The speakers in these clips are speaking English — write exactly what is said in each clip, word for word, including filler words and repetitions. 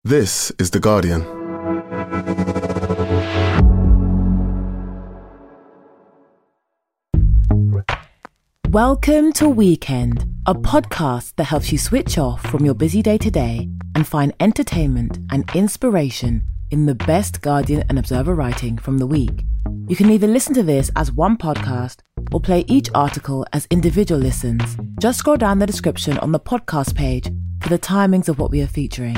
This is The Guardian. Welcome to Weekend, a podcast that helps you switch off from your busy day-to-day and find entertainment and inspiration in the best Guardian and Observer writing from the week. You can either listen to this as one podcast or play each article as individual listens. Just scroll down the description on the podcast page for the timings of what we are featuring.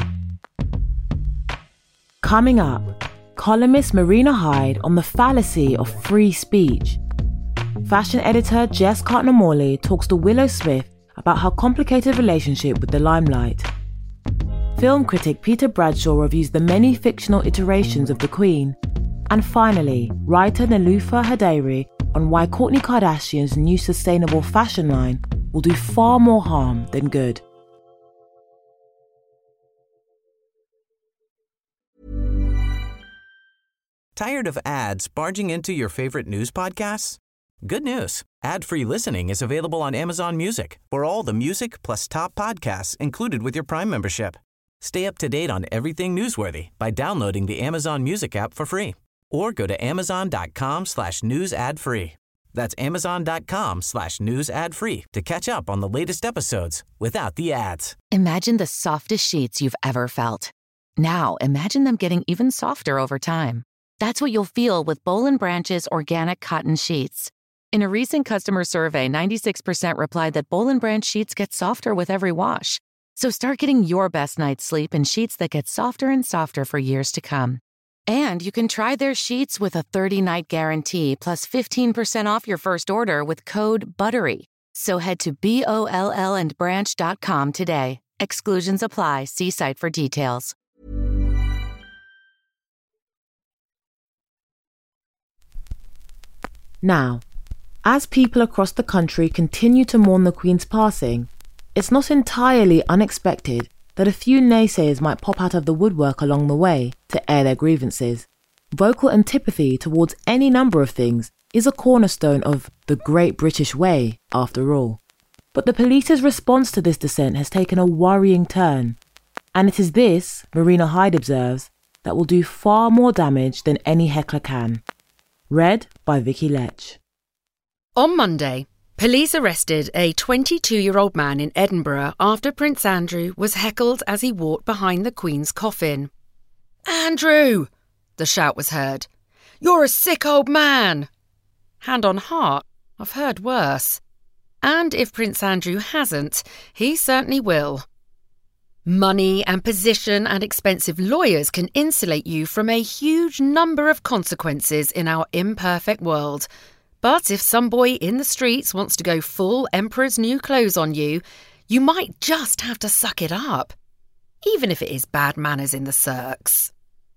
Coming up, columnist Marina Hyde on the fallacy of free speech. Fashion editor Jess Cartner-Morley talks to Willow Smith about her complicated relationship with the limelight. Film critic Peter Bradshaw reviews the many fictional iterations of the Queen. And finally, writer Niloufar Hadary on why Kourtney Kardashian's new sustainable fashion line will do far more harm than good. Tired of ads barging into your favorite news podcasts? Good news. Ad-free listening is available on Amazon Music for all the music plus top podcasts included with your Prime membership. Stay up to date on everything newsworthy by downloading the Amazon Music app for free or go to amazon.com slash news ad free. That's amazon.com slash news ad free to catch up on the latest episodes without the ads. Imagine the softest sheets you've ever felt. Now imagine them getting even softer over time. That's what you'll feel with Boll and Branch's organic cotton sheets. In a recent customer survey, ninety-six percent replied that Boll and Branch sheets get softer with every wash. So start getting your best night's sleep in sheets that get softer and softer for years to come. And you can try their sheets with a thirty-night guarantee plus fifteen percent off your first order with code BUTTERY. So head to B O L L and branch dot com today. Exclusions apply. See site for details. Now, as people across the country continue to mourn the Queen's passing, it's not entirely unexpected that a few naysayers might pop out of the woodwork along the way to air their grievances. Vocal antipathy towards any number of things is a cornerstone of the Great British Way, after all. But the police's response to this dissent has taken a worrying turn, and it is this, Marina Hyde observes, that will do far more damage than any heckler can. Read by Vicky Lech. On Monday, police arrested a twenty-two-year-old man in Edinburgh after Prince Andrew was heckled as he walked behind the Queen's coffin. "Andrew!" the shout was heard. "You're a sick old man!" Hand on heart, I've heard worse. And if Prince Andrew hasn't, he certainly will. Money and position and expensive lawyers can insulate you from a huge number of consequences in our imperfect world. But if some boy in the streets wants to go full Emperor's New Clothes on you, you might just have to suck it up, even if it is bad manners in the circs.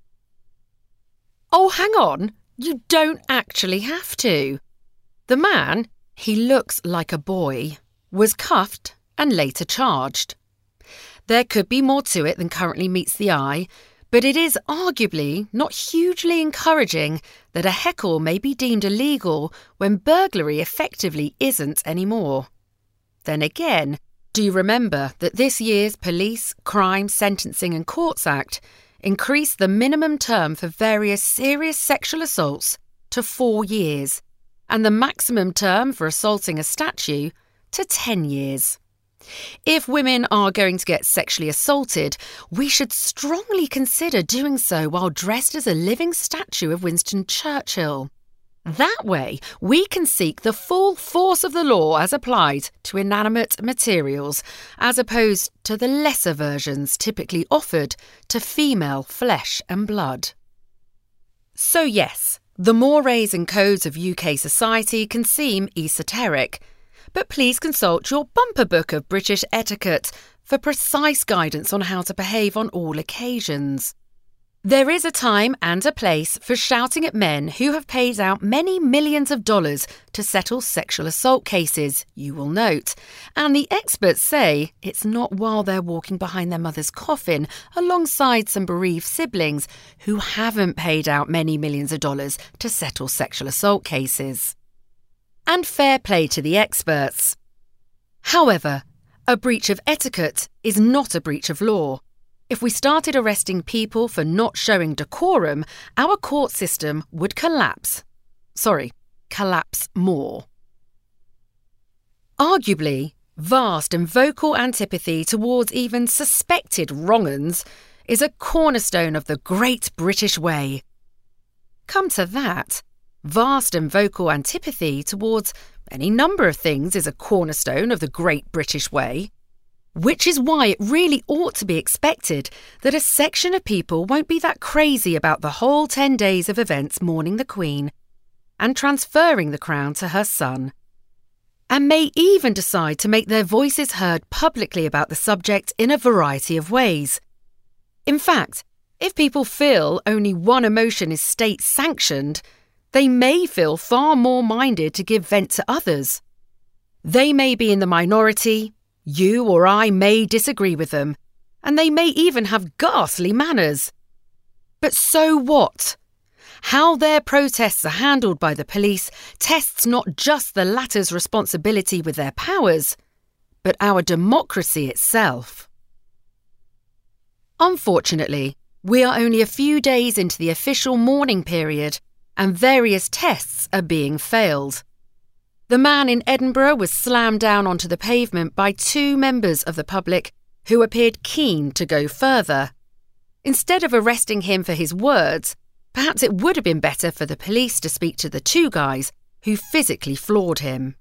Oh, hang on, you don't actually have to. The man, he looks like a boy, was cuffed and later charged. There could be more to it than currently meets the eye, but it is arguably not hugely encouraging that a heckle may be deemed illegal when burglary effectively isn't anymore. Then again, do remember that this year's Police, Crime, Sentencing and Courts Act increased the minimum term for various serious sexual assaults to four years and the maximum term for assaulting a statue to ten years. If women are going to get sexually assaulted, we should strongly consider doing so while dressed as a living statue of Winston Churchill. That way, we can seek the full force of the law as applied to inanimate materials, as opposed to the lesser versions typically offered to female flesh and blood. So yes, the mores and codes of U K society can seem esoteric, but please consult your bumper book of British etiquette for precise guidance on how to behave on all occasions. There is a time and a place for shouting at men who have paid out many millions of dollars to settle sexual assault cases, you will note, and the experts say it's not while they're walking behind their mother's coffin alongside some bereaved siblings who haven't paid out many millions of dollars to settle sexual assault cases. And fair play to the experts. However, a breach of etiquette is not a breach of law. If we started arresting people for not showing decorum, our court system would collapse. Sorry, collapse more. Arguably, vast and vocal antipathy towards even suspected wrong-uns is a cornerstone of the Great British Way. Come to that, vast and vocal antipathy towards any number of things is a cornerstone of the Great British Way, which is why it really ought to be expected that a section of people won't be that crazy about the whole ten days of events mourning the Queen and transferring the crown to her son, and may even decide to make their voices heard publicly about the subject in a variety of ways. In fact, if people feel only one emotion is state-sanctioned, they may feel far more minded to give vent to others. They may be in the minority, you or I may disagree with them, and they may even have ghastly manners. But so what? How their protests are handled by the police tests not just the latter's responsibility with their powers, but our democracy itself. Unfortunately, we are only a few days into the official mourning period, and various tests are being failed. The man in Edinburgh was slammed down onto the pavement by two members of the public who appeared keen to go further. Instead of arresting him for his words, perhaps it would have been better for the police to speak to the two guys who physically floored him.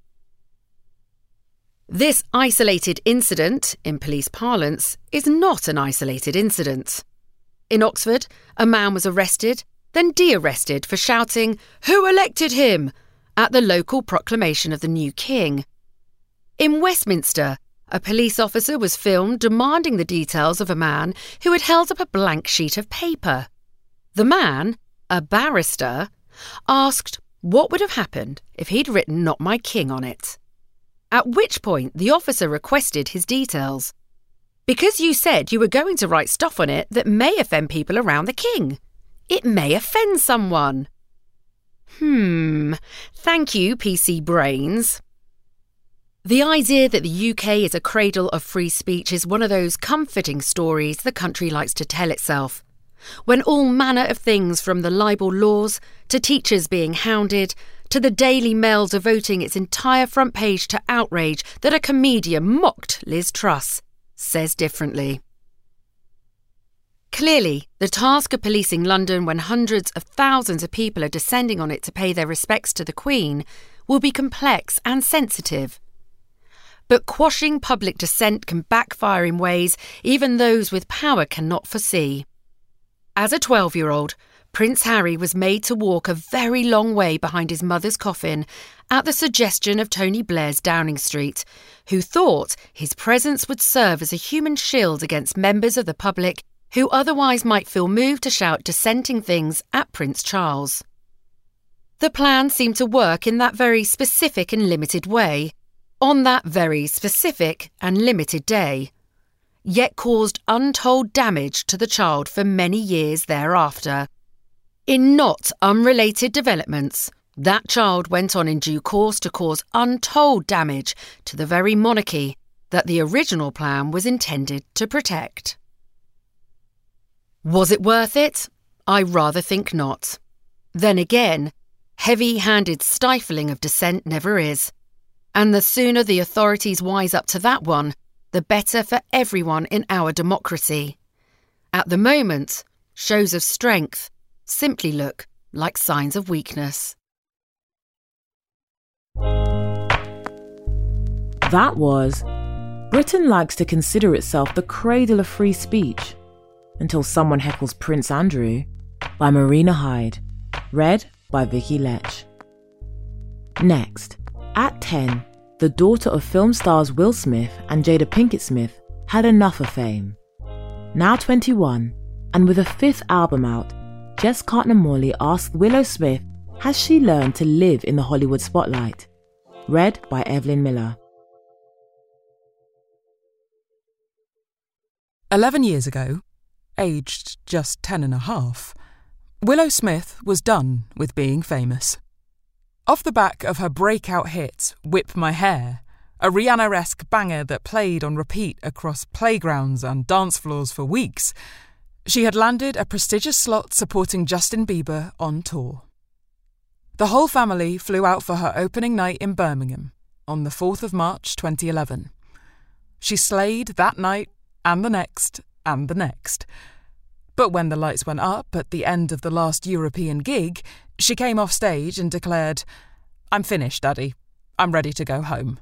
This isolated incident, in police parlance, is not an isolated incident. In Oxford, a man was arrested, then de-arrested for shouting, "Who elected him?" at the local proclamation of the new king. In Westminster, a police officer was filmed demanding the details of a man who had held up a blank sheet of paper. The man, a barrister, asked what would have happened if he'd written "Not my king" on it. At which point the officer requested his details. "Because you said you were going to write stuff on it that may offend people around the king. It may offend someone." Hmm, thank you, P C Brains. The idea that the U K is a cradle of free speech is one of those comforting stories the country likes to tell itself, when all manner of things from the libel laws to teachers being hounded to the Daily Mail devoting its entire front page to outrage that a comedian mocked Liz Truss says differently. Clearly, the task of policing London when hundreds of thousands of people are descending on it to pay their respects to the Queen will be complex and sensitive. But quashing public dissent can backfire in ways even those with power cannot foresee. As a twelve-year-old, Prince Harry was made to walk a very long way behind his mother's coffin at the suggestion of Tony Blair's Downing Street, who thought his presence would serve as a human shield against members of the public who otherwise might feel moved to shout dissenting things at Prince Charles. The plan seemed to work in that very specific and limited way, on that very specific and limited day, yet caused untold damage to the child for many years thereafter. In not unrelated developments, that child went on in due course to cause untold damage to the very monarchy that the original plan was intended to protect. Was it worth it? I rather think not. Then again, heavy-handed stifling of dissent never is, and the sooner the authorities wise up to that one, the better for everyone in our democracy. At the moment, shows of strength simply look like signs of weakness. That was Britain Likes to Consider Itself the Cradle of Free Speech Until Someone Heckles Prince Andrew by Marina Hyde. Read by Vicky Lech. Next, at ten, the daughter of film stars Will Smith and Jada Pinkett Smith had enough of fame. Now twenty-one, and with a fifth album out, Jess Cartner-Morley asked Willow Smith, has she learned to live in the Hollywood spotlight? Read by Evelyn Miller. Eleven years ago, aged just ten and a half, Willow Smith was done with being famous. Off the back of her breakout hit, Whip My Hair, a Rihanna-esque banger that played on repeat across playgrounds and dance floors for weeks. She had landed a prestigious slot supporting Justin Bieber on tour. The whole family flew out for her opening night in Birmingham on the fourth of March twenty eleven. She slayed that night and the next and the next. But when the lights went up at the end of the last European gig, she came off stage and declared, "I'm finished, Daddy. I'm ready to go home."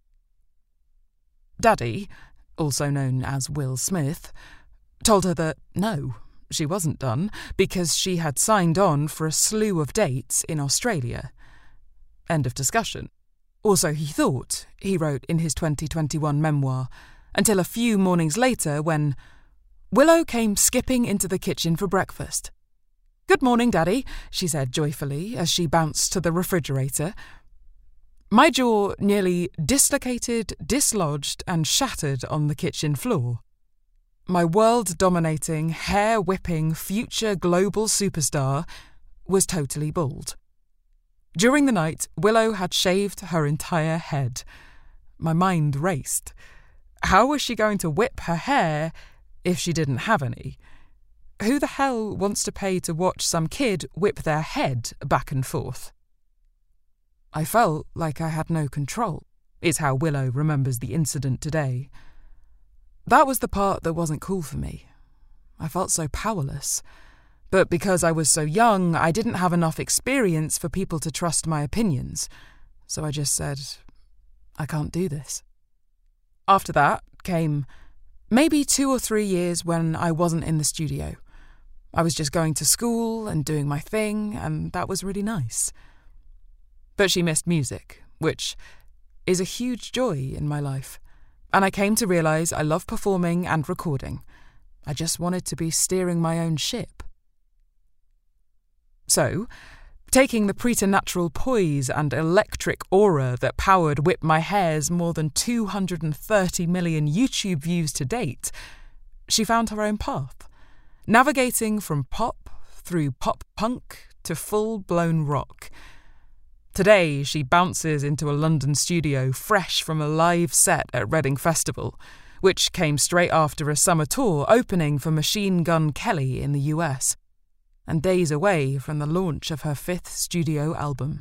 Daddy, also known as Will Smith, told her that no, she wasn't done because she had signed on for a slew of dates in Australia. End of discussion. Or so he thought, he wrote in his twenty twenty-one memoir, until a few mornings later when Willow came skipping into the kitchen for breakfast. "Good morning, Daddy," she said joyfully as she bounced to the refrigerator. My jaw nearly dislocated, dislodged and shattered on the kitchen floor. My world-dominating, hair-whipping future global superstar was totally bald. During the night, Willow had shaved her entire head. My mind raced. How was she going to whip her hair if she didn't have any? Who the hell wants to pay to watch some kid whip their head back and forth? I felt like I had no control, is how Willow remembers the incident today. That was the part that wasn't cool for me. I felt so powerless. But because I was so young, I didn't have enough experience for people to trust my opinions. So I just said, I can't do this. After that came maybe two or three years when I wasn't in the studio. I was just going to school and doing my thing, and that was really nice. But she missed music, which is a huge joy in my life. And I came to realise I love performing and recording. I just wanted to be steering my own ship. So, taking the preternatural poise and electric aura that powered Whip My Hair's more than two hundred thirty million YouTube views to date, she found her own path, navigating from pop through pop-punk to full-blown rock. Today, she bounces into a London studio fresh from a live set at Reading Festival, which came straight after a summer tour opening for Machine Gun Kelly in the U S, and days away from the launch of her fifth studio album.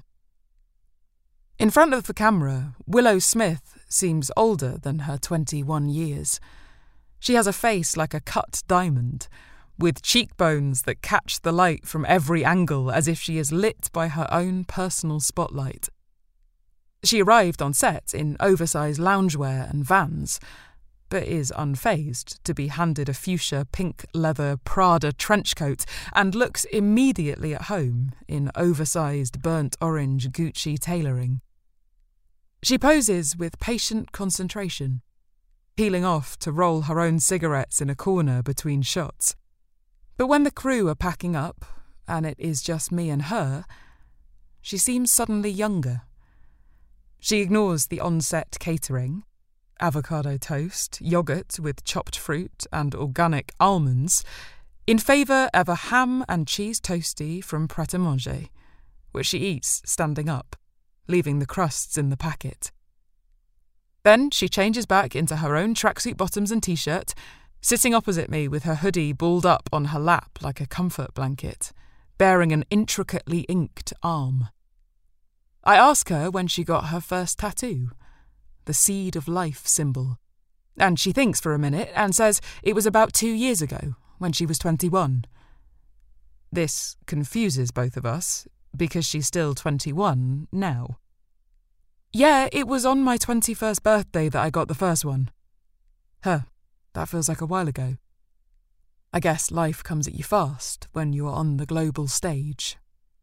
In front of the camera, Willow Smith seems older than her twenty-one years. She has a face like a cut diamond, with cheekbones that catch the light from every angle as if she is lit by her own personal spotlight. She arrived on set in oversized loungewear and Vans, but is unfazed to be handed a fuchsia pink leather Prada trench coat and looks immediately at home in oversized burnt orange Gucci tailoring. She poses with patient concentration, peeling off to roll her own cigarettes in a corner between shots. But when the crew are packing up, and it is just me and her, she seems suddenly younger. She ignores the on-set catering, avocado toast, yoghurt with chopped fruit and organic almonds, in favour of a ham and cheese toastie from Pret-a-Manger, which she eats standing up, leaving the crusts in the packet. Then she changes back into her own tracksuit bottoms and t-shirt, sitting opposite me with her hoodie balled up on her lap like a comfort blanket, bearing an intricately inked arm. I ask her when she got her first tattoo, the seed of life symbol, and she thinks for a minute and says it was about two years ago, when she was twenty-one. This confuses both of us, because she's still twenty-one now. Yeah, it was on my twenty-first birthday that I got the first one. Huh. That feels like a while ago. I guess life comes at you fast when you are on the global stage.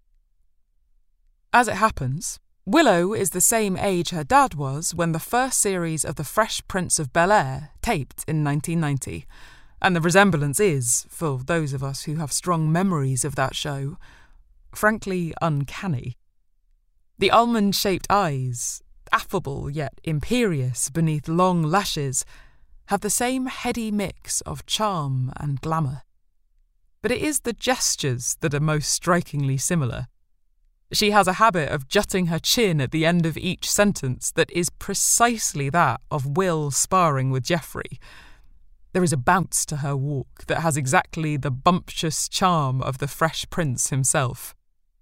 As it happens, Willow is the same age her dad was when the first series of The Fresh Prince of Bel-Air taped in nineteen ninety, and the resemblance is, for those of us who have strong memories of that show, frankly uncanny. The almond-shaped eyes, affable yet imperious beneath long lashes, have the same heady mix of charm and glamour. But it is the gestures that are most strikingly similar. She has a habit of jutting her chin at the end of each sentence that is precisely that of Will sparring with Geoffrey. There is a bounce to her walk that has exactly the bumptious charm of the Fresh Prince himself.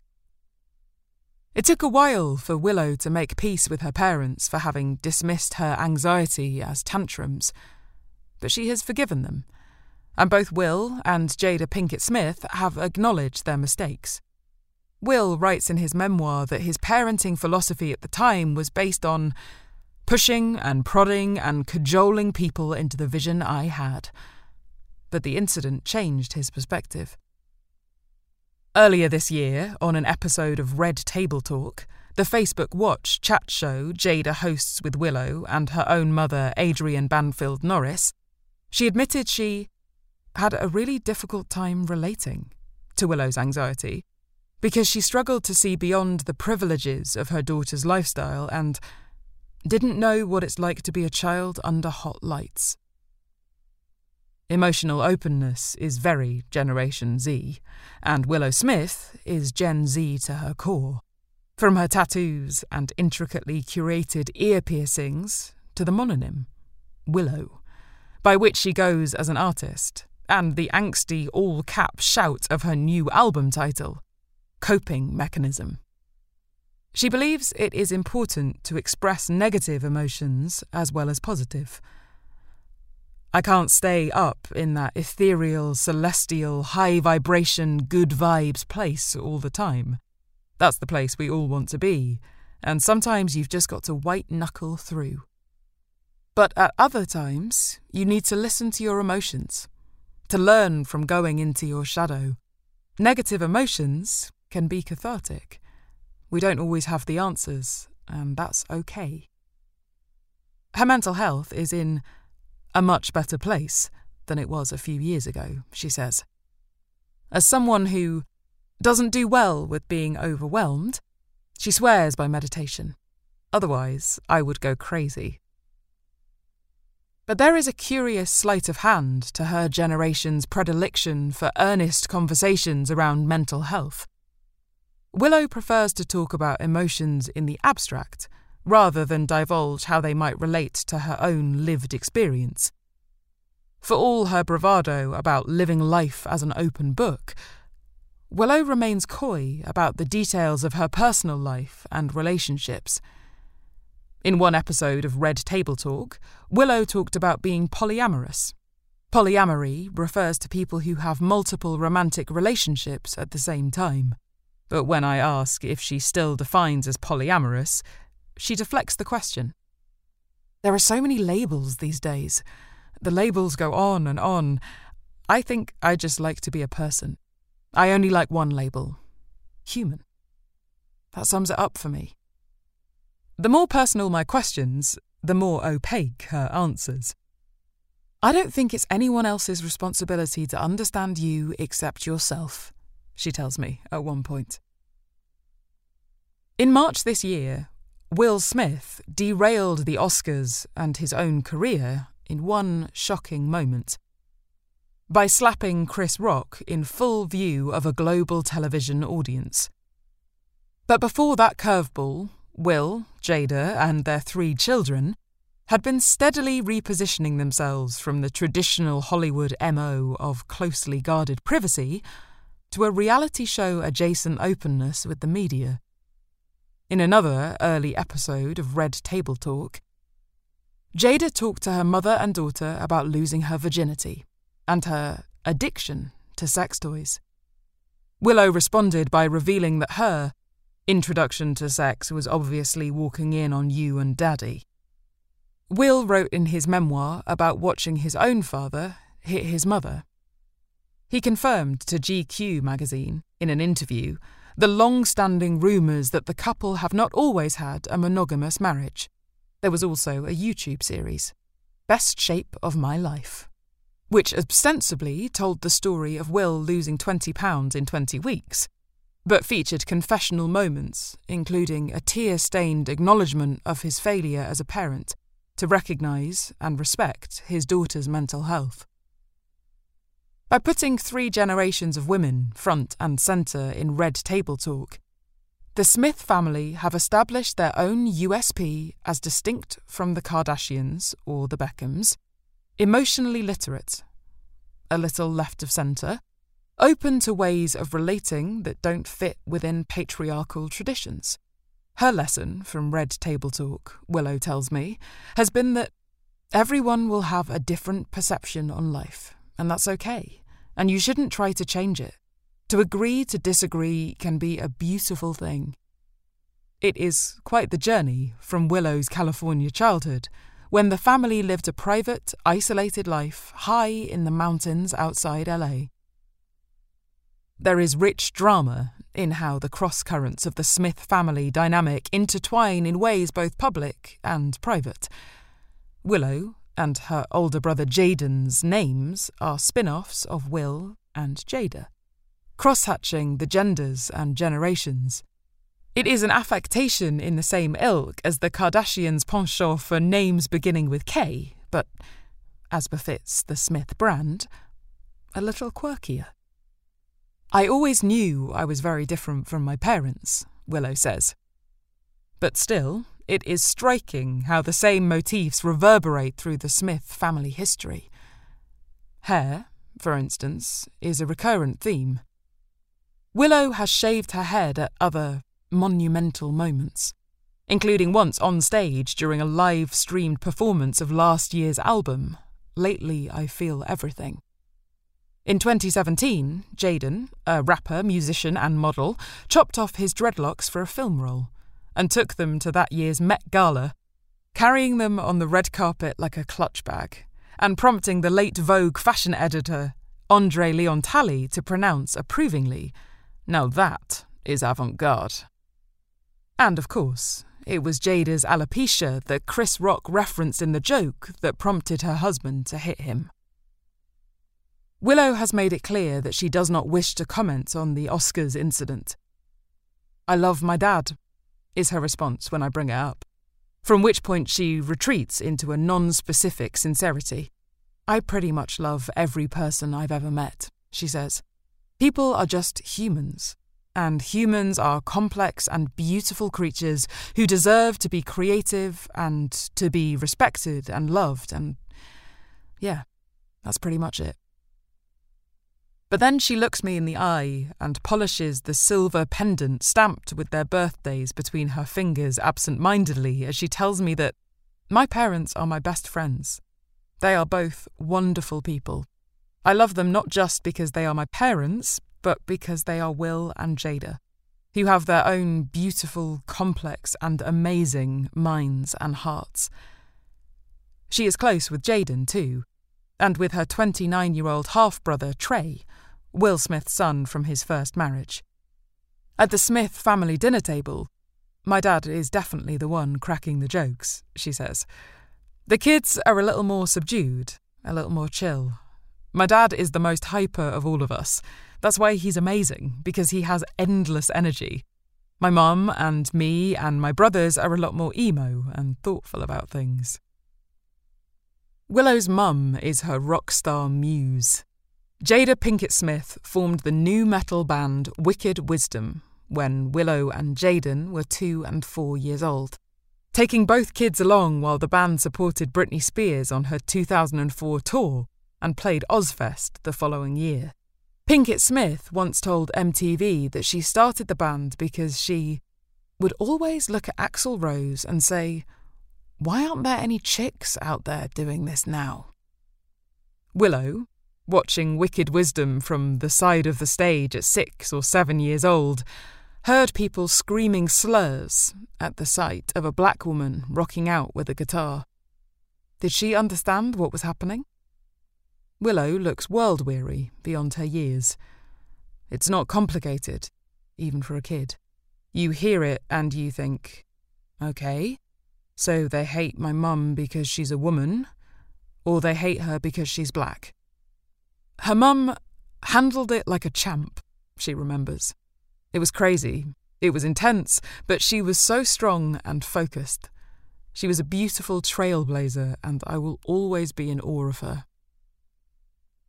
It took a while for Willow to make peace with her parents for having dismissed her anxiety as tantrums, but she has forgiven them, and both Will and Jada Pinkett Smith have acknowledged their mistakes. Will writes in his memoir that his parenting philosophy at the time was based on pushing and prodding and cajoling people into the vision I had. But the incident changed his perspective. Earlier this year, on an episode of Red Table Talk, the Facebook Watch chat show Jada hosts with Willow and her own mother, Adrienne Banfield Norris, she admitted she had a really difficult time relating to Willow's anxiety because she struggled to see beyond the privileges of her daughter's lifestyle and didn't know what it's like to be a child under hot lights. Emotional openness is very Generation Z, and Willow Smith is Gen Z to her core. From her tattoos and intricately curated ear piercings to the mononym, Willow, by which she goes as an artist, and the angsty all-cap shout of her new album title, Coping Mechanism. She believes it is important to express negative emotions as well as positive. I can't stay up in that ethereal, celestial, high-vibration, good vibes place all the time. That's the place we all want to be, and sometimes you've just got to white-knuckle through. But at other times, you need to listen to your emotions, to learn from going into your shadow. Negative emotions can be cathartic. We don't always have the answers, and that's okay. Her mental health is in a much better place than it was a few years ago, she says. As someone who doesn't do well with being overwhelmed, she swears by meditation. Otherwise, I would go crazy. But there is a curious sleight of hand to her generation's predilection for earnest conversations around mental health. Willow prefers to talk about emotions in the abstract, rather than divulge how they might relate to her own lived experience. For all her bravado about living life as an open book, Willow remains coy about the details of her personal life and relationships. In one episode of Red Table Talk, Willow talked about being polyamorous. Polyamory refers to people who have multiple romantic relationships at the same time. But when I ask if she still defines as polyamorous, she deflects the question. There are so many labels these days. The labels go on and on. I think I just like to be a person. I only like one label. Human. That sums it up for me. The more personal my questions, the more opaque her answers. I don't think it's anyone else's responsibility to understand you except yourself, she tells me at one point. In March this year, Will Smith derailed the Oscars and his own career in one shocking moment by slapping Chris Rock in full view of a global television audience. But before that curveball, Will, Jada, and their three children had been steadily repositioning themselves from the traditional Hollywood M O of closely guarded privacy to a reality show-adjacent openness with the media. In another early episode of Red Table Talk, Jada talked to her mother and daughter about losing her virginity and her addiction to sex toys. Willow responded by revealing that her introduction to sex was obviously walking in on you and Daddy. Will wrote in his memoir about watching his own father hit his mother. He confirmed to G Q magazine, in an interview, the long-standing rumours that the couple have not always had a monogamous marriage. There was also a YouTube series, Best Shape of My Life, which ostensibly told the story of Will losing twenty pounds in twenty weeks, but featured confessional moments, including a tear-stained acknowledgement of his failure as a parent to recognise and respect his daughter's mental health. By putting three generations of women front and centre in Red Table Talk, The Smith family have established their own U S P as distinct from the Kardashians or the Beckhams, emotionally literate, a little left of centre, open to ways of relating that don't fit within patriarchal traditions. Her lesson from Red Table Talk, Willow tells me, has been that everyone will have a different perception on life, and that's okay, and you shouldn't try to change it. To agree to disagree can be a beautiful thing. It is quite the journey from Willow's California childhood, when the family lived a private, isolated life high in the mountains outside L A. There is rich drama in how the cross-currents of the Smith family dynamic intertwine in ways both public and private. Willow and her older brother Jaden's names are spin-offs of Will and Jada, cross-hatching the genders and generations. It is an affectation in the same ilk as the Kardashians' penchant for names beginning with K, but, as befits the Smith brand, a little quirkier. I always knew I was very different from my parents, Willow says. But still, it is striking how the same motifs reverberate through the Smith family history. Hair, for instance, is a recurrent theme. Willow has shaved her head at other monumental moments, including once on stage during a live-streamed performance of last year's album, Lately I Feel Everything. In twenty seventeen, Jaden, a rapper, musician and model, chopped off his dreadlocks for a film role and took them to that year's Met Gala, carrying them on the red carpet like a clutch bag and prompting the late Vogue fashion editor Andre Leon Talley to pronounce approvingly, "Now that is avant-garde." And of course, it was Jada's alopecia that Chris Rock referenced in the joke that prompted her husband to hit him. Willow has made it clear that she does not wish to comment on the Oscars incident. "I love my dad," is her response when I bring it up, from which point she retreats into a non-specific sincerity. "I pretty much love every person I've ever met," she says. "People are just humans, and humans are complex and beautiful creatures who deserve to be creative and to be respected and loved, and yeah, that's pretty much it." But then she looks me in the eye and polishes the silver pendant stamped with their birthdays between her fingers absent-mindedly as she tells me that my parents are my best friends. They are both wonderful people. I love them not just because they are my parents, but because they are Will and Jada, who have their own beautiful, complex and amazing minds and hearts. She is close with Jaden too, and with her twenty-nine-year-old half-brother Trey, Will Smith's son from his first marriage. At the Smith family dinner table, my dad is definitely the one cracking the jokes, she says. The kids are a little more subdued, a little more chill. My dad is the most hyper of all of us. That's why he's amazing, because he has endless energy. My mum and me and my brothers are a lot more emo and thoughtful about things. Willow's mum is her rock star muse. Jada Pinkett Smith formed the nu metal band Wicked Wisdom when Willow and Jaden were two and four years old, taking both kids along while the band supported Britney Spears on her two thousand four tour and played Ozfest the following year. Pinkett Smith once told M T V that she started the band because she would always look at Axl Rose and say, "Why aren't there any chicks out there doing this now?" Willow, watching Wicked Wisdom from the side of the stage at six or seven years old, heard people screaming slurs at the sight of a black woman rocking out with a guitar. Did she understand what was happening? Willow looks world-weary beyond her years. It's not complicated, even for a kid. You hear it and you think, okay, so they hate my mum because she's a woman, or they hate her because she's black. Her mum handled it like a champ, she remembers. It was crazy, it was intense, but she was so strong and focused. She was a beautiful trailblazer, and I will always be in awe of her.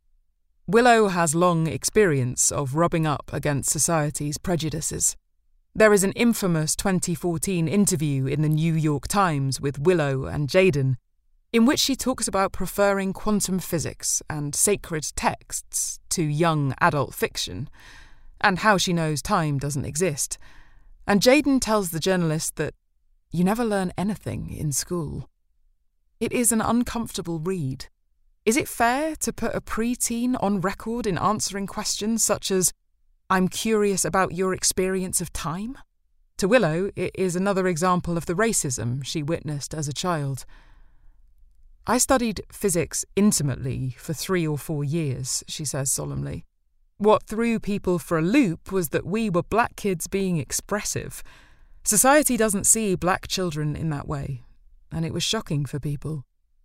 Willow has long experience of rubbing up against society's prejudices. There is an infamous twenty fourteen interview in the New York Times with Willow and Jaden, in which she talks about preferring quantum physics and sacred texts to young adult fiction, and how she knows time doesn't exist. And Jaden tells the journalist that you never learn anything in school. It is an uncomfortable read. Is it fair to put a preteen on record in answering questions such as, "I'm curious about your experience of time"? To Willow, it is another example of the racism she witnessed as a child. I studied physics intimately for three or four years, she says solemnly. What threw people for a loop was that we were black kids being expressive. Society doesn't see black children in that way, and it was shocking for people.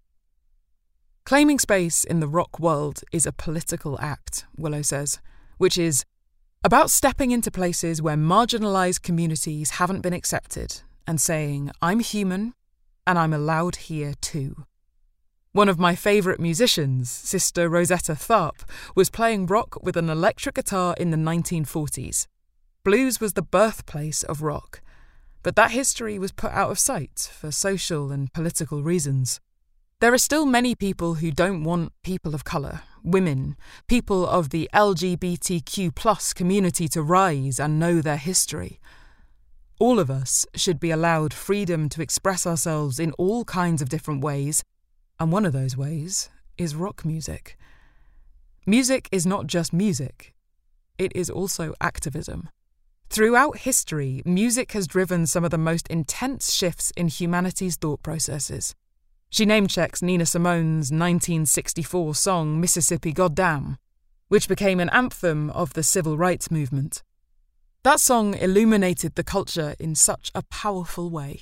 Claiming space in the rock world is a political act, Willow says, which is about stepping into places where marginalised communities haven't been accepted and saying, I'm human and I'm allowed here too. One of my favourite musicians, Sister Rosetta Tharpe, was playing rock with an electric guitar in the nineteen forties. Blues was the birthplace of rock, but that history was put out of sight for social and political reasons. There are still many people who don't want people of colour, women, people of the L G B T Q plus community to rise and know their history. All of us should be allowed freedom to express ourselves in all kinds of different ways, and one of those ways is rock music. Music is not just music, it is also activism. Throughout history, music has driven some of the most intense shifts in humanity's thought processes. She name-checks Nina Simone's nineteen sixty-four song Mississippi Goddam, which became an anthem of the civil rights movement. That song illuminated the culture in such a powerful way.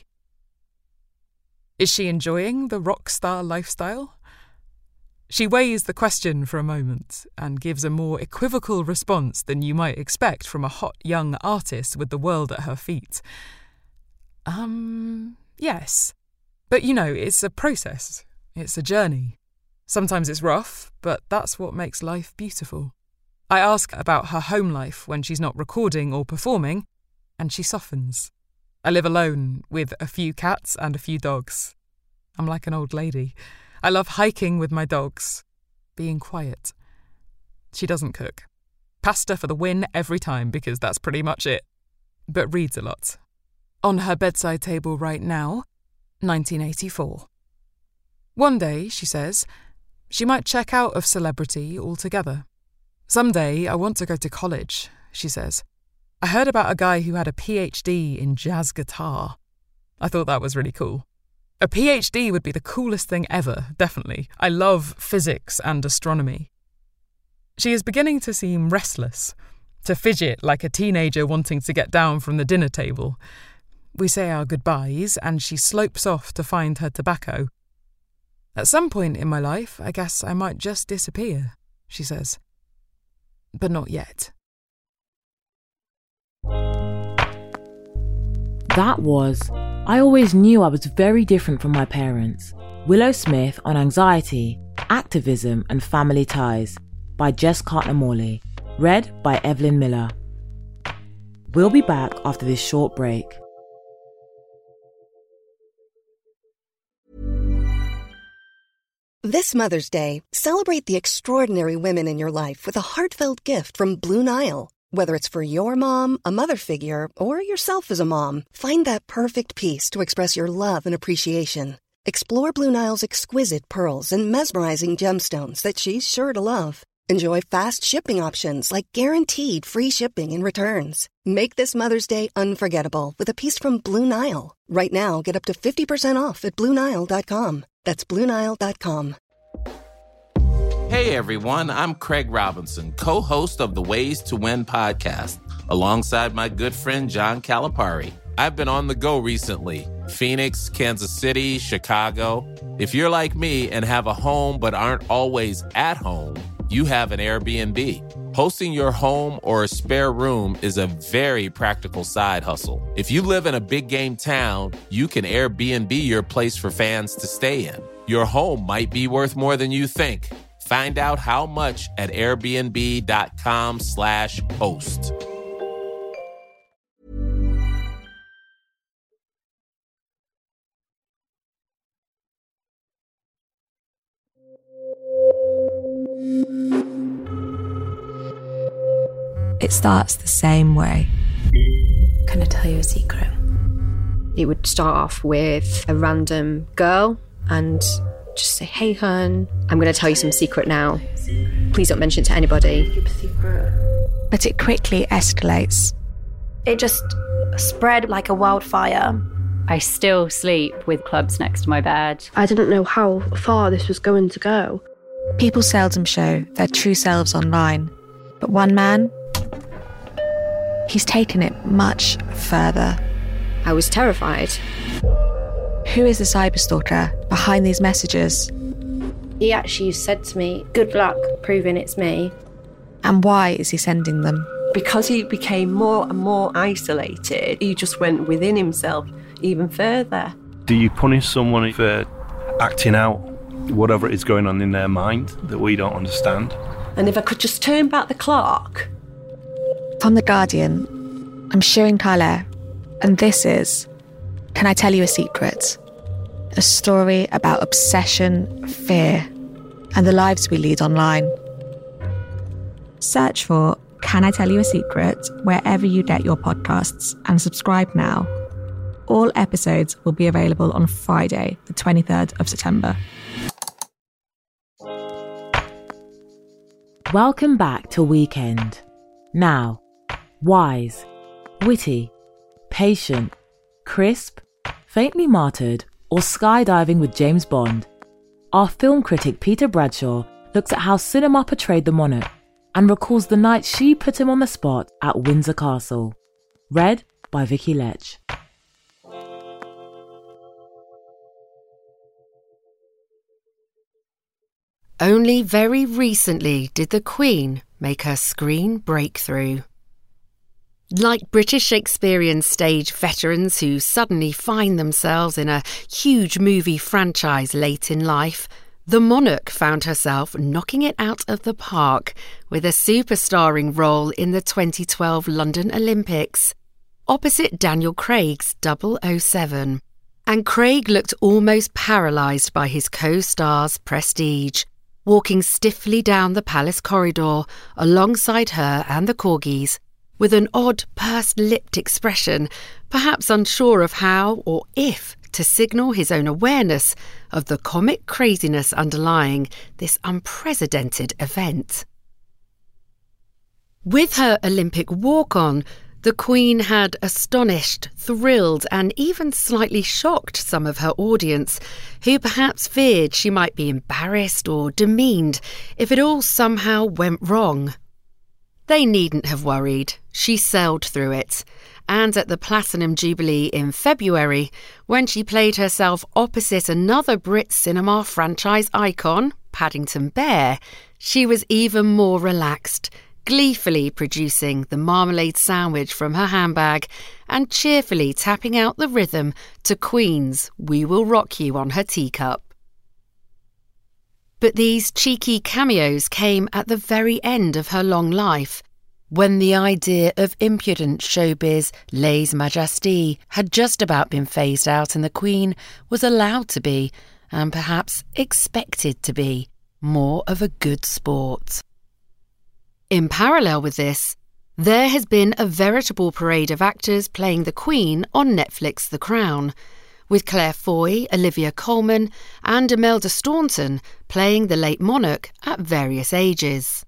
Is she enjoying the rock star lifestyle? She weighs the question for a moment and gives a more equivocal response than you might expect from a hot young artist with the world at her feet. Um, yes. But you know, it's a process. It's a journey. Sometimes it's rough, but that's what makes life beautiful. I ask about her home life when she's not recording or performing, and she softens. I live alone with a few cats and a few dogs. I'm like an old lady. I love hiking with my dogs, being quiet. She doesn't cook. Pasta for the win every time because that's pretty much it. But reads a lot. On her bedside table right now, nineteen eighty-four. One day, she says, she might check out of celebrity altogether. Someday I want to go to college, she says. I heard about a guy who had a P H D in jazz guitar. I thought that was really cool. A P H D would be the coolest thing ever, definitely. I love physics and astronomy. She is beginning to seem restless, to fidget like a teenager wanting to get down from the dinner table. We say our goodbyes, and she slopes off to find her tobacco. At some point in my life, I guess I might just disappear, she says. But not yet. That was I Always Knew I Was Very Different from My Parents, Willow Smith on Anxiety, Activism and Family Ties by Jess Cartner-Morley, read by Evelyn Miller. We'll be back after this short break. This Mother's Day, celebrate the extraordinary women in your life with a heartfelt gift from Blue Nile. Whether it's for your mom, a mother figure, or yourself as a mom, find that perfect piece to express your love and appreciation. Explore Blue Nile's exquisite pearls and mesmerizing gemstones that she's sure to love. Enjoy fast shipping options like guaranteed free shipping and returns. Make this Mother's Day unforgettable with a piece from Blue Nile. Right now, get up to fifty percent off at Blue Nile dot com. That's Blue Nile dot com. Hey everyone, I'm Craig Robinson, co-host of the Ways to Win podcast, alongside my good friend John Calipari. I've been on the go recently. Phoenix, Kansas City, Chicago. If you're like me and have a home but aren't always at home, you have an Airbnb. Hosting your home or a spare room is a very practical side hustle. If you live in a big game town, you can Airbnb your place for fans to stay in. Your home might be worth more than you think. Find out how much at airbnb.com slash host. It starts the same way. Can I tell you a secret? It would start off with a random girl and just say, hey, hun, I'm going to tell you some secret now. Please don't mention it to anybody. Keep a secret. But it quickly escalates. It just spread like a wildfire. I still sleep with clubs next to my bed. I didn't know how far this was going to go. People seldom show their true selves online. But one man, he's taken it much further. I was terrified. Who is the cyberstalker behind these messages? He actually said to me, good luck proving it's me. And why is he sending them? Because he became more and more isolated, he just went within himself even further. Do you punish someone for acting out whatever is going on in their mind that we don't understand? And if I could just turn back the clock. From The Guardian, I'm Shirin Khaleh, and this is Can I Tell You a Secret? A story about obsession, fear, and the lives we lead online. Search for Can I Tell You a Secret wherever you get your podcasts and subscribe now. All episodes will be available on Friday, the twenty-third of September. Welcome back to Weekend. Now, wise, witty, patient, crisp, faintly martyred, or skydiving with James Bond, our film critic Peter Bradshaw looks at how cinema portrayed the monarch and recalls the night she put him on the spot at Windsor Castle. Read by Vicky Lech. Only very recently did the Queen make her screen breakthrough. Like British Shakespearean stage veterans who suddenly find themselves in a huge movie franchise late in life, the monarch found herself knocking it out of the park with a superstarring role in the twenty twelve London Olympics, opposite Daniel Craig's double oh seven. And Craig looked almost paralysed by his co-star's prestige, walking stiffly down the palace corridor alongside her and the corgis, with an odd pursed-lipped expression, perhaps unsure of how or if to signal his own awareness of the comic craziness underlying this unprecedented event. With her Olympic walk-on, the Queen had astonished, thrilled, and even slightly shocked some of her audience, who perhaps feared she might be embarrassed or demeaned if it all somehow went wrong. They needn't have worried. She sailed through it. And at the Platinum Jubilee in February, when she played herself opposite another Brit cinema franchise icon, Paddington Bear, she was even more relaxed, gleefully producing the marmalade sandwich from her handbag and cheerfully tapping out the rhythm to Queen's We Will Rock You on her teacup. But these cheeky cameos came at the very end of her long life, when the idea of impudent showbiz lèse-majesté had just about been phased out and the Queen was allowed to be, and perhaps expected to be, more of a good sport. In parallel with this, there has been a veritable parade of actors playing the Queen on Netflix The Crown, with Claire Foy, Olivia Colman and Imelda Staunton playing the late monarch at various ages.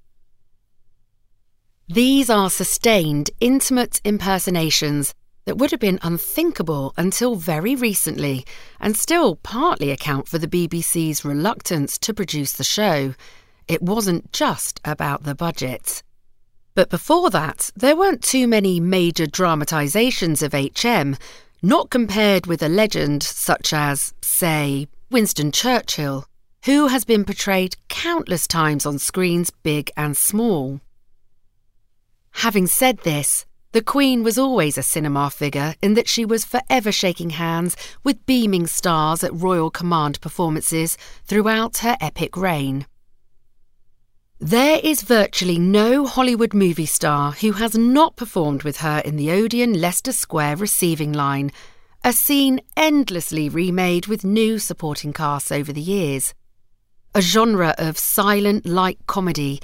These are sustained, intimate impersonations that would have been unthinkable until very recently, and still partly account for the B B C's reluctance to produce the show. It wasn't just about the budget. But before that, there weren't too many major dramatisations of H M, not compared with a legend such as, say, Winston Churchill, who has been portrayed countless times on screens big and small. Having said this, the Queen was always a cinema figure in that she was forever shaking hands with beaming stars at Royal Command performances throughout her epic reign. There is virtually no Hollywood movie star who has not performed with her in the Odeon Leicester Square receiving line, a scene endlessly remade with new supporting casts over the years. A genre of silent light comedy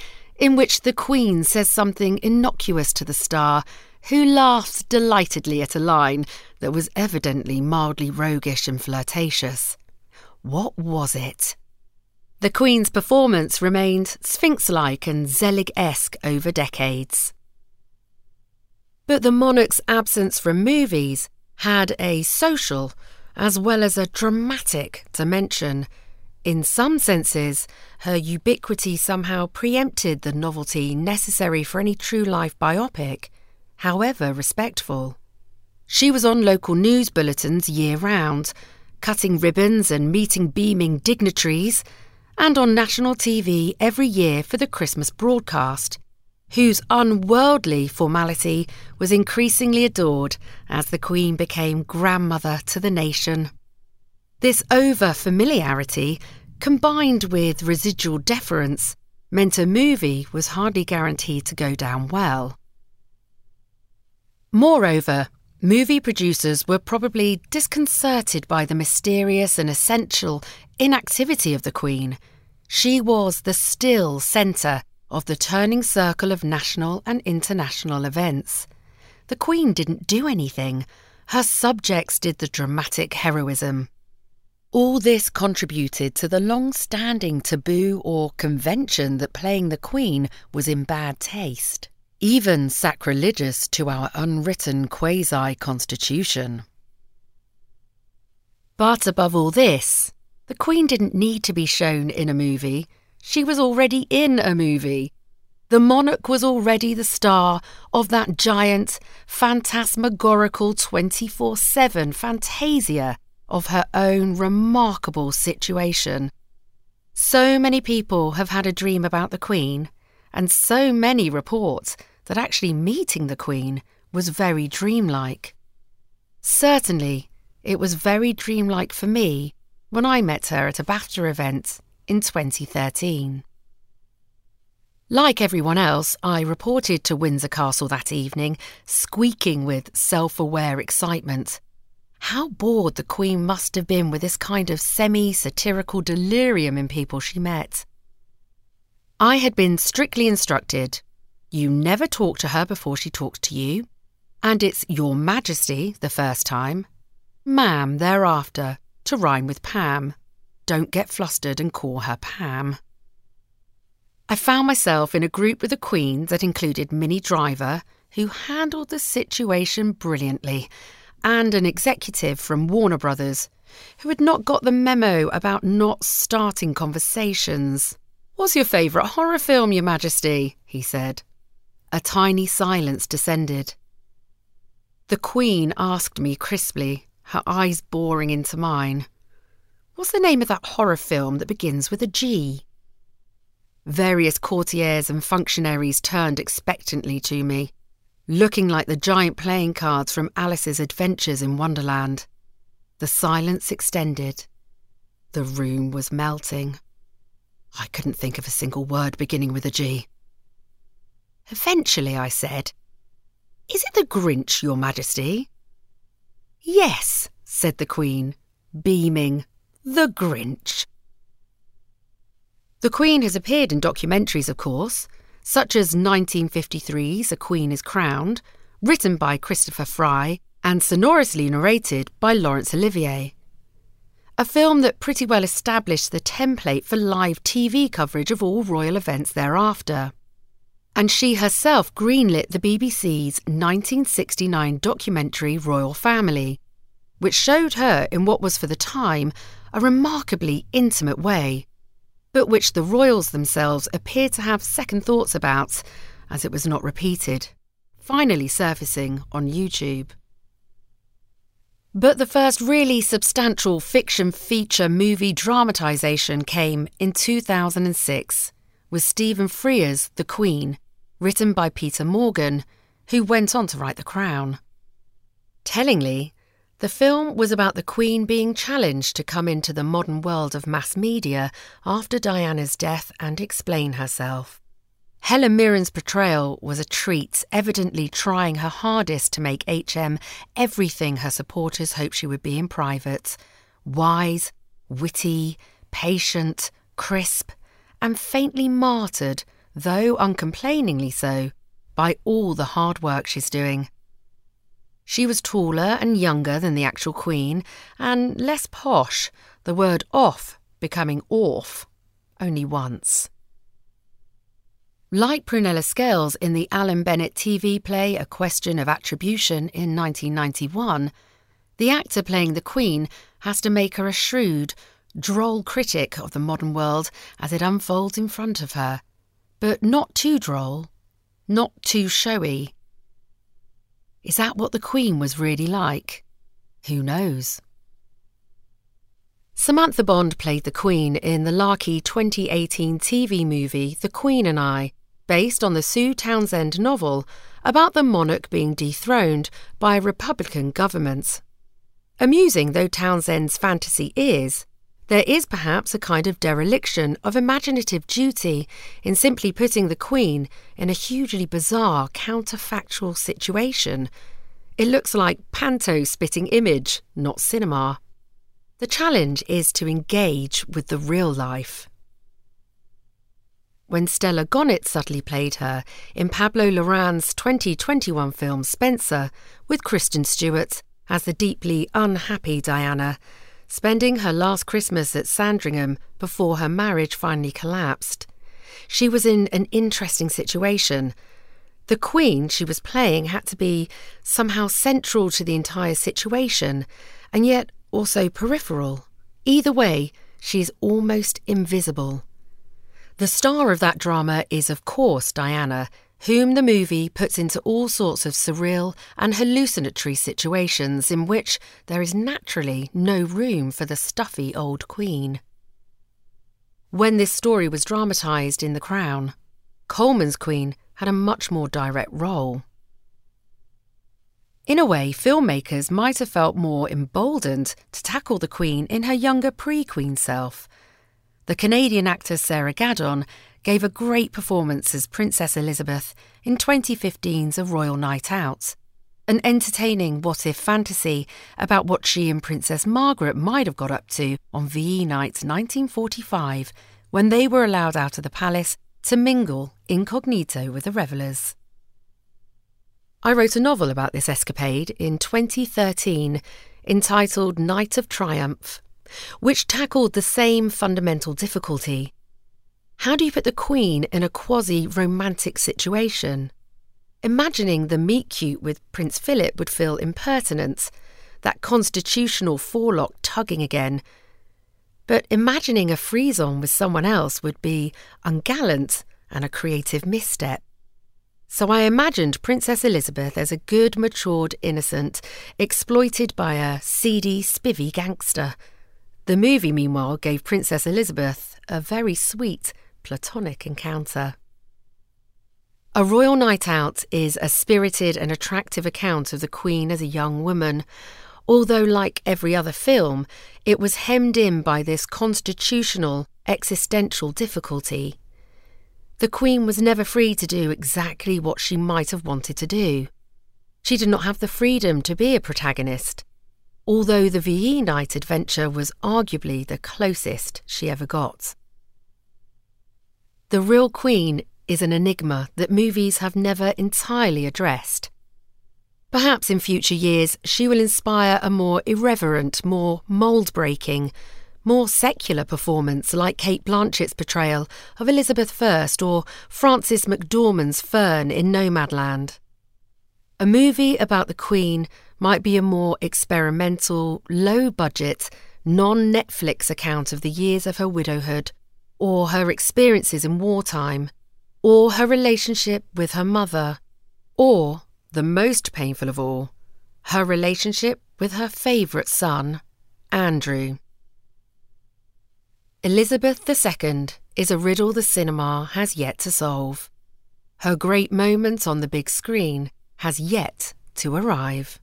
in which the Queen says something innocuous to the star, who laughs delightedly at a line that was evidently mildly roguish and flirtatious. What was it? The Queen's performance remained Sphinx-like and Zelig-esque over decades. But the monarch's absence from movies had a social as well as a dramatic dimension. In some senses, her ubiquity somehow preempted the novelty necessary for any true-life biopic, however respectful. She was on local news bulletins year-round, cutting ribbons and meeting beaming dignitaries, and on national T V every year for the Christmas broadcast, whose unworldly formality was increasingly adored as the Queen became grandmother to the nation. This over-familiarity, combined with residual deference, meant a movie was hardly guaranteed to go down well. Moreover, movie producers were probably disconcerted by the mysterious and essential inactivity of the Queen. She was the still centre of the turning circle of national and international events. The Queen didn't do anything. Her subjects did the dramatic heroism. All this contributed to the long-standing taboo or convention that playing the Queen was in bad taste, even sacrilegious to our unwritten quasi-constitution. But above all this, the Queen didn't need to be shown in a movie. She was already in a movie. The monarch was already the star of that giant, phantasmagorical twenty-four seven fantasia of her own remarkable situation. So many people have had a dream about the Queen, and so many report that actually meeting the Queen was very dreamlike. Certainly, it was very dreamlike for me when I met her at a BAFTA event in twenty thirteen. Like everyone else, I reported to Windsor Castle that evening, squeaking with self-aware excitement. How bored the Queen must have been with this kind of semi-satirical delirium in people she met. I had been strictly instructed, you never talk to her before she talks to you, and it's Your Majesty the first time, ma'am thereafter, to rhyme with Pam. Don't get flustered and call her Pam. I found myself in a group with the Queen that included Minnie Driver, who handled the situation brilliantly, and an executive from Warner Brothers, who had not got the memo about not starting conversations. "What's your favourite horror film, Your Majesty?" he said. A tiny silence descended. The Queen asked me crisply, her eyes boring into mine, "What's the name of that horror film that begins with a G?" Various courtiers and functionaries turned expectantly to me, looking like the giant playing cards from Alice's Adventures in Wonderland. The silence extended. The room was melting. I couldn't think of a single word beginning with a G. Eventually I said, "Is it the Grinch, Your Majesty?" "Yes," said the Queen, beaming. "The Grinch." The Queen has appeared in documentaries, of course, such as nineteen fifty-three's A Queen is Crowned, written by Christopher Fry and sonorously narrated by Laurence Olivier. A film that pretty well established the template for live T V coverage of all royal events thereafter. And she herself greenlit the B B C's nineteen sixty-nine documentary Royal Family, which showed her in what was for the time a remarkably intimate way, but which the royals themselves appeared to have second thoughts about, as it was not repeated, finally surfacing on YouTube. But the first really substantial fiction feature movie dramatisation came in two thousand six with Stephen Frears' The Queen, written by Peter Morgan, who went on to write The Crown. Tellingly, the film was about the Queen being challenged to come into the modern world of mass media after Diana's death and explain herself. Helen Mirren's portrayal was a treat, evidently trying her hardest to make H M everything her supporters hoped she would be in private: wise, witty, patient, crisp, and faintly martyred though uncomplainingly so, by all the hard work she's doing. She was taller and younger than the actual Queen, and less posh, the word off becoming orf, only once. Like Prunella Scales in the Alan Bennett T V play A Question of Attribution in nineteen ninety-one, the actor playing the Queen has to make her a shrewd, droll critic of the modern world as it unfolds in front of her, but not too droll, not too showy. Is that what the Queen was really like? Who knows? Samantha Bond played the Queen in the larky twenty eighteen T V movie The Queen and I, based on the Sue Townsend novel about the monarch being dethroned by a Republican government. Amusing though Townsend's fantasy is, there is perhaps a kind of dereliction of imaginative duty in simply putting the Queen in a hugely bizarre, counterfactual situation. It looks like panto-spitting image, not cinema. The challenge is to engage with the real life. When Stella Gonnet subtly played her in Pablo Larraín's twenty twenty-one film Spencer, with Kristen Stewart as the deeply unhappy Diana, spending her last Christmas at Sandringham before her marriage finally collapsed, she was in an interesting situation. The Queen she was playing had to be somehow central to the entire situation, and yet also peripheral. Either way, she is almost invisible. The star of that drama is, of course, Diana, whom the movie puts into all sorts of surreal and hallucinatory situations in which there is naturally no room for the stuffy old Queen. When this story was dramatised in The Crown, Coleman's Queen had a much more direct role. In a way, filmmakers might have felt more emboldened to tackle the Queen in her younger pre-Queen self. The Canadian actor Sarah Gadon gave a great performance as Princess Elizabeth in twenty fifteen's A Royal Night Out, an entertaining what-if fantasy about what she and Princess Margaret might have got up to on V E Night nineteen forty-five, when they were allowed out of the palace to mingle incognito with the revellers. I wrote a novel about this escapade in twenty thirteen, entitled Night of Triumph, which tackled the same fundamental difficulty. How do you put the Queen in a quasi-romantic situation? Imagining the meet-cute with Prince Philip would feel impertinent, that constitutional forelock tugging again. But imagining a frise-on with someone else would be ungallant and a creative misstep. So I imagined Princess Elizabeth as a good, matured innocent, exploited by a seedy, spivvy gangster. The movie, meanwhile, gave Princess Elizabeth a very sweet, platonic encounter. A Royal Night Out is a spirited and attractive account of the Queen as a young woman, although, like every other film, it was hemmed in by this constitutional, existential difficulty. The Queen was never free to do exactly what she might have wanted to do. She did not have the freedom to be a protagonist, although the V E Night adventure was arguably the closest she ever got. The real Queen is an enigma that movies have never entirely addressed. Perhaps in future years she will inspire a more irreverent, more mould-breaking, more secular performance like Cate Blanchett's portrayal of Elizabeth the First or Frances McDormand's Fern in Nomadland. A movie about the Queen might be a more experimental, low-budget, non-Netflix account of the years of her widowhood, or her experiences in wartime, or her relationship with her mother, or, the most painful of all, her relationship with her favourite son, Andrew. Elizabeth the Second is a riddle the cinema has yet to solve. Her great moment on the big screen has yet to arrive.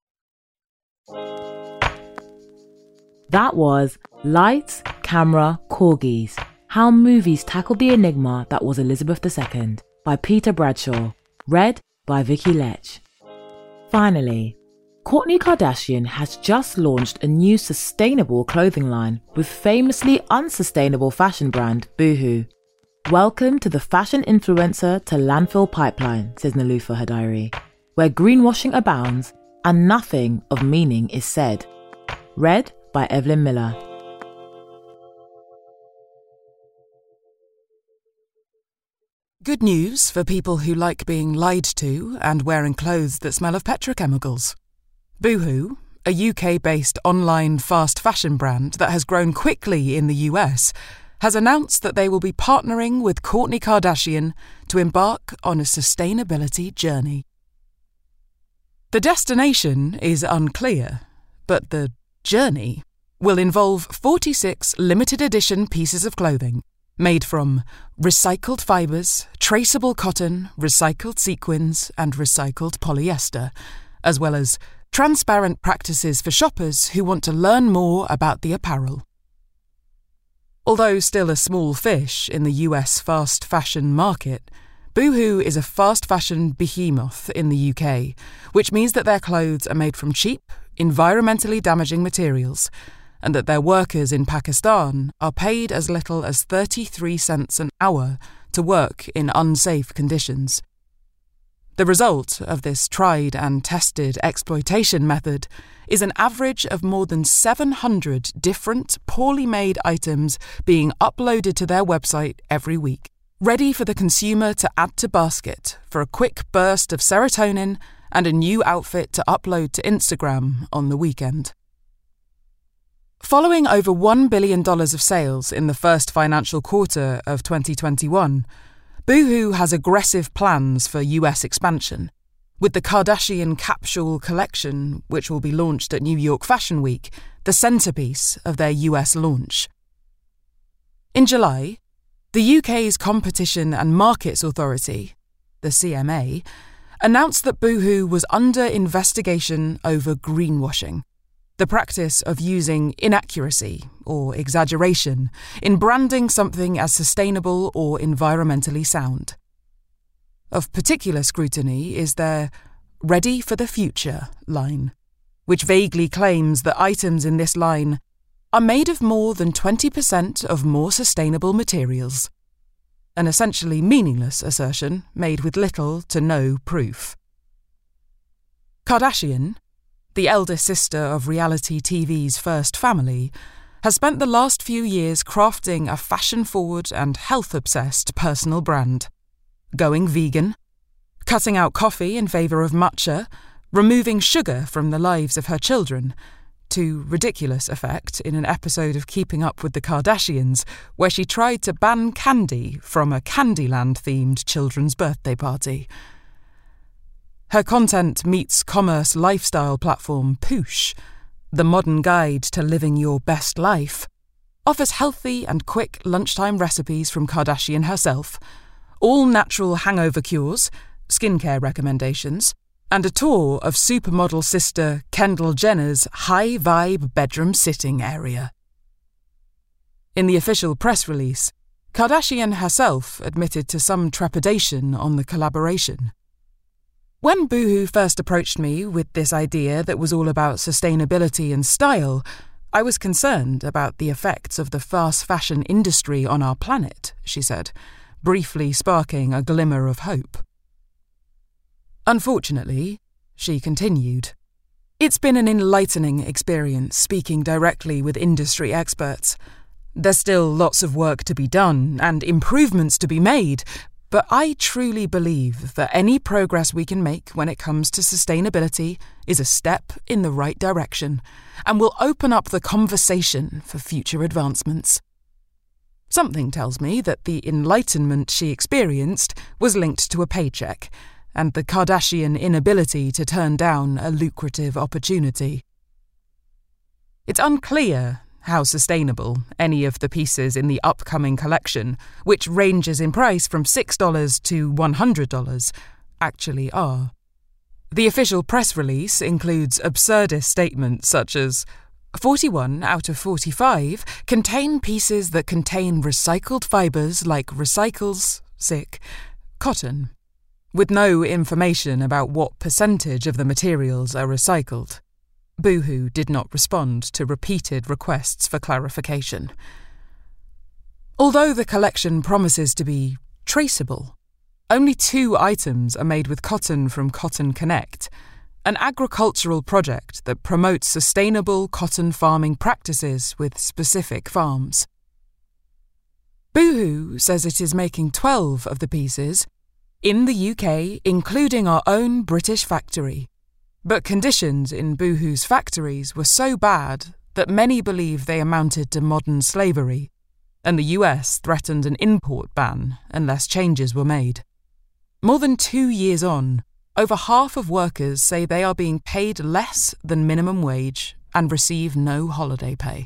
That was Lights, Camera, Corgis, How Movies Tackled the Enigma That Was Elizabeth the Second by Peter Bradshaw, read by Vicky Lech. Finally, Kourtney Kardashian has just launched a new sustainable clothing line with famously unsustainable fashion brand Boohoo. Welcome to the fashion influencer to landfill pipeline, says Niloufar her diary, where greenwashing abounds and nothing of meaning is said. Read by Evelyn Miller. Good news for people who like being lied to and wearing clothes that smell of petrochemicals. Boohoo, a U K-based online fast fashion brand that has grown quickly in the U S, has announced that they will be partnering with Kourtney Kardashian to embark on a sustainability journey. The destination is unclear, but the journey will involve forty-six limited edition pieces of clothing made from recycled fibres, traceable cotton, recycled sequins, and recycled polyester, as well as transparent practices for shoppers who want to learn more about the apparel. Although still a small fish in the U S fast fashion market, Boohoo is a fast fashion behemoth in the U K, which means that their clothes are made from cheap, environmentally damaging materials, and that their workers in Pakistan are paid as little as thirty-three cents an hour to work in unsafe conditions. The result of this tried and tested exploitation method is an average of more than seven hundred different poorly made items being uploaded to their website every week, ready for the consumer to add to basket for a quick burst of serotonin and a new outfit to upload to Instagram on the weekend. Following over one billion dollars of sales in the first financial quarter of twenty twenty-one, Boohoo has aggressive plans for U S expansion, with the Kardashian capsule collection, which will be launched at New York Fashion Week, the centerpiece of their U S launch. In July, the U K's Competition and Markets Authority, the C M A, announced that Boohoo was under investigation over greenwashing, the practice of using inaccuracy or exaggeration in branding something as sustainable or environmentally sound. Of particular scrutiny is their Ready for the Future line, which vaguely claims that items in this line are made of more than twenty percent of more sustainable materials, an essentially meaningless assertion made with little to no proof. Kardashian, the eldest sister of reality T V's First Family, has spent the last few years crafting a fashion-forward and health-obsessed personal brand, going vegan, cutting out coffee in favour of matcha, removing sugar from the lives of her children, to ridiculous effect in an episode of Keeping Up with the Kardashians where she tried to ban candy from a Candyland-themed children's birthday party. Her content meets commerce lifestyle platform Poosh, the modern guide to living your best life, offers healthy and quick lunchtime recipes from Kardashian herself, all natural hangover cures, skincare recommendations, and a tour of supermodel sister Kendall Jenner's high-vibe bedroom sitting area. In the official press release, Kardashian herself admitted to some trepidation on the collaboration. When Boohoo first approached me with this idea that was all about sustainability and style, I was concerned about the effects of the fast fashion industry on our planet, she said, briefly sparking a glimmer of hope. Unfortunately, she continued, it's been an enlightening experience speaking directly with industry experts. There's still lots of work to be done and improvements to be made, but I truly believe that any progress we can make when it comes to sustainability is a step in the right direction and will open up the conversation for future advancements. Something tells me that the enlightenment she experienced was linked to a paycheck and the Kardashian inability to turn down a lucrative opportunity. It's unclear how sustainable any of the pieces in the upcoming collection, which ranges in price from six dollars to one hundred dollars, actually are. The official press release includes absurdist statements such as, forty-one out of forty-five contain pieces that contain recycled fibres like recycles, sick, cotton, with no information about what percentage of the materials are recycled. Boohoo did not respond to repeated requests for clarification. Although the collection promises to be traceable, only two items are made with cotton from Cotton Connect, an agricultural project that promotes sustainable cotton farming practices with specific farms. Boohoo says it is making twelve of the pieces in the U K, including our own British factory. But conditions in Boohoo's factories were so bad that many believe they amounted to modern slavery, and the U S threatened an import ban unless changes were made. More than two years on, over half of workers say they are being paid less than minimum wage and receive no holiday pay.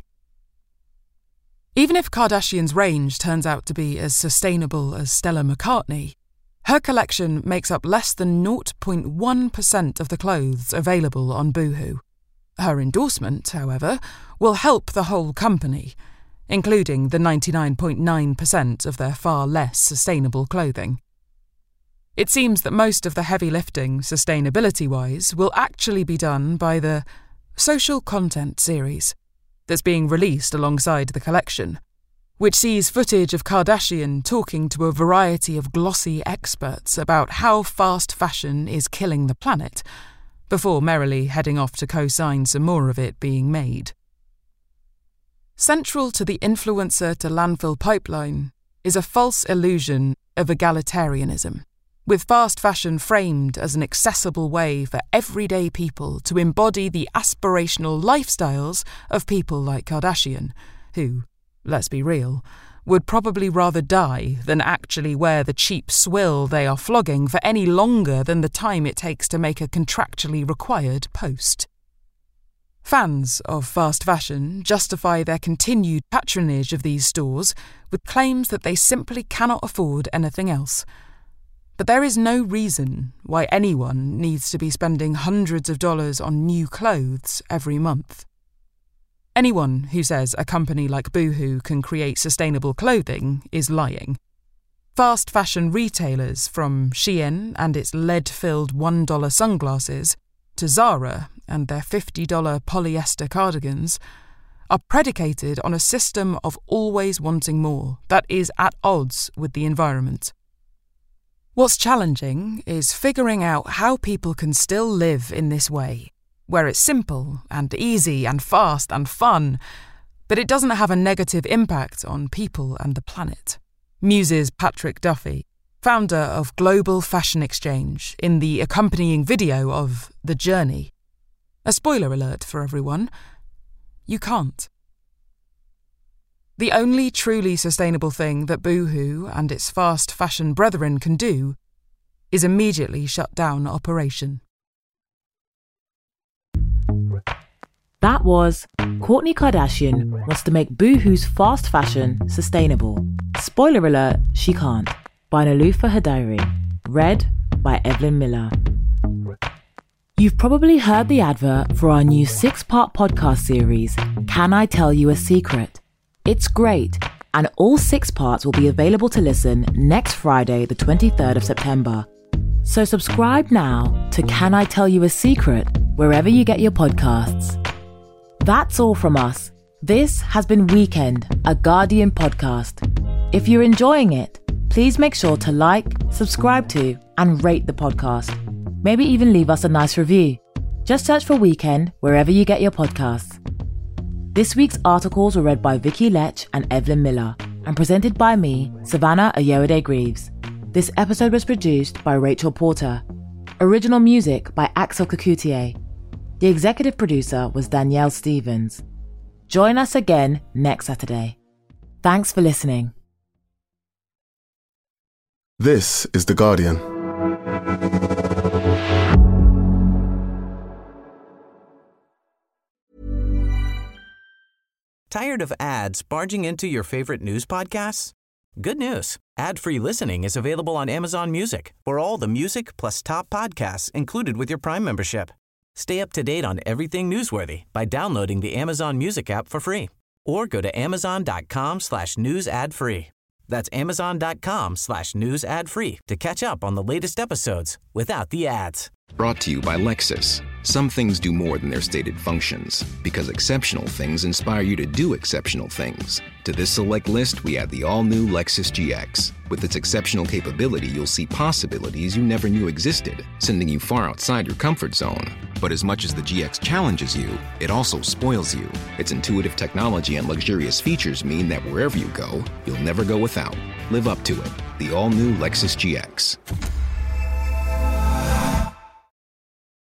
Even if Kardashian's range turns out to be as sustainable as Stella McCartney, her collection makes up less than zero point one percent of the clothes available on Boohoo. Her endorsement, however, will help the whole company, including the ninety-nine point nine percent of their far less sustainable clothing. It seems that most of the heavy lifting, sustainability-wise, will actually be done by the Social Content series that's being released alongside the collection, which sees footage of Kardashian talking to a variety of glossy experts about how fast fashion is killing the planet, before merrily heading off to co-sign some more of it being made. Central to the influencer to landfill pipeline is a false illusion of egalitarianism, with fast fashion framed as an accessible way for everyday people to embody the aspirational lifestyles of people like Kardashian, who, let's be real, would probably rather die than actually wear the cheap swill they are flogging for any longer than the time it takes to make a contractually required post. Fans of fast fashion justify their continued patronage of these stores with claims that they simply cannot afford anything else. But there is no reason why anyone needs to be spending hundreds of dollars on new clothes every month. Anyone who says a company like Boohoo can create sustainable clothing is lying. Fast fashion retailers, from Shein and its lead-filled one dollar sunglasses to Zara and their fifty dollars polyester cardigans, are predicated on a system of always wanting more that is at odds with the environment. What's challenging is figuring out how people can still live in this way, where it's simple and easy and fast and fun, but it doesn't have a negative impact on people and the planet, muses Patrick Duffy, founder of Global Fashion Exchange, in the accompanying video of The Journey. A spoiler alert for everyone: you can't. The only truly sustainable thing that Boohoo and its fast fashion brethren can do is immediately shut down operation. That was Kourtney Kardashian wants to make Boohoo's fast fashion sustainable. Spoiler alert, she can't. By Naloufah Hadairi. Read by Evelyn Miller. You've probably heard the advert for our new six-part podcast series, Can I Tell You a Secret? It's great, and all six parts will be available to listen next Friday, the twenty-third of September. So subscribe now to Can I Tell You a Secret wherever you get your podcasts. That's all from us. This has been Weekend, a Guardian podcast. If you're enjoying it, please make sure to like, subscribe to, and rate the podcast. Maybe even leave us a nice review. Just search for Weekend wherever you get your podcasts. This week's articles were read by Vicky Lech and Evelyn Miller and presented by me, Savannah Ayoade-Greaves. This episode was produced by Rachel Porter. Original music by Axel Kacoutié. The executive producer was Danielle Stevens. Join us again next Saturday. Thanks for listening. This is The Guardian. Tired of ads barging into your favorite news podcasts? Good news. Ad-free listening is available on Amazon Music for all the music plus top podcasts included with your Prime membership. Stay up to date on everything newsworthy by downloading the Amazon Music app for free or go to amazon.com slash news ad free. That's amazon.com slash news ad free to catch up on the latest episodes without the ads. Brought to you by Lexus. Some things do more than their stated functions, because exceptional things inspire you to do exceptional things. To this select list, we add the all-new Lexus G X. With its exceptional capability, you'll see possibilities you never knew existed, sending you far outside your comfort zone. But as much as the G X challenges you, it also spoils you. Its intuitive technology and luxurious features mean that wherever you go, you'll never go without. Live up to it. The all-new Lexus G X.